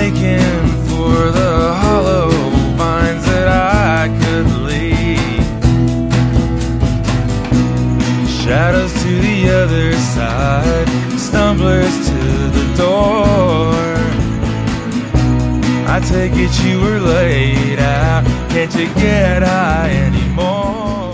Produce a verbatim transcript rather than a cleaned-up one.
aching for the hollow vines that I could leave. Shadows to the other side, stumblers to the door. I take it you were laid out, can't you get high anymore?